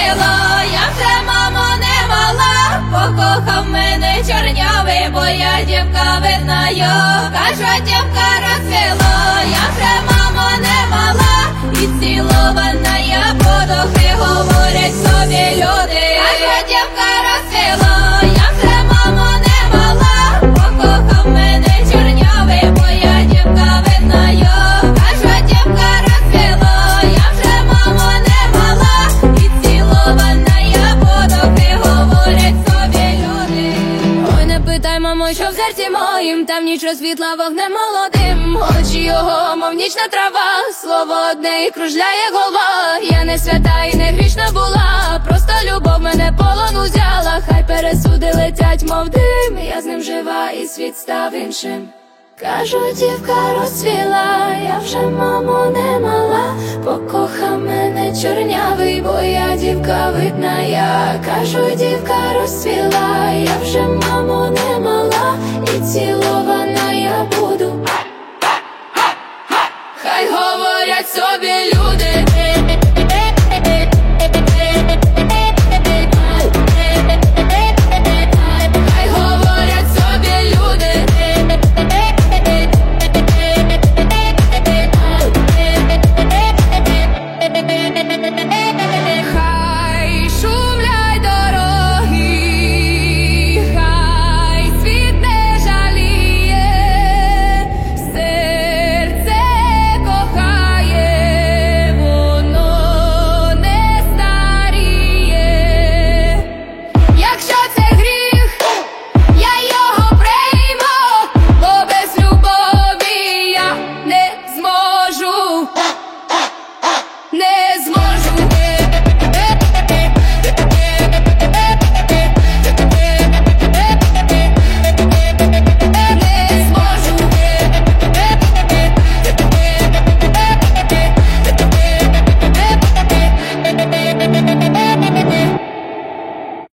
розцвіло, я вже, мамо, не мала, покохав мене чорнявий, бо я дівка виднаю. Кажу, дівка розцвіло, я вже, мамо, не мала, і цілована я подохи, говорять собі люди. Кажу, дівка розцвіло, я вже, мамо, не мала, покохав мене чорнявий, бо я дівка виднаю. Кажу, дівка розцвіло, я вже, мамо, не мала, і цілована я подохи, говорять собі люди. Ой, не питай, мамо, що в серці моїм, там нічого світла вогнем молодим. Очі його, мов нічна трава, слово одне і кружляє голова. Я не свята і не грішна була, просто любов мене полон узяла. Хай пересуди летять, мов дим, я з ним жива і світ став іншим. Кажу, дівка розцвіла, я вже, мамо, не мала, покохав мене чорнявий, бо я дівка видна я. Кажу, дівка розцвіла, я вже, мамо, не мала, і цілована я буду.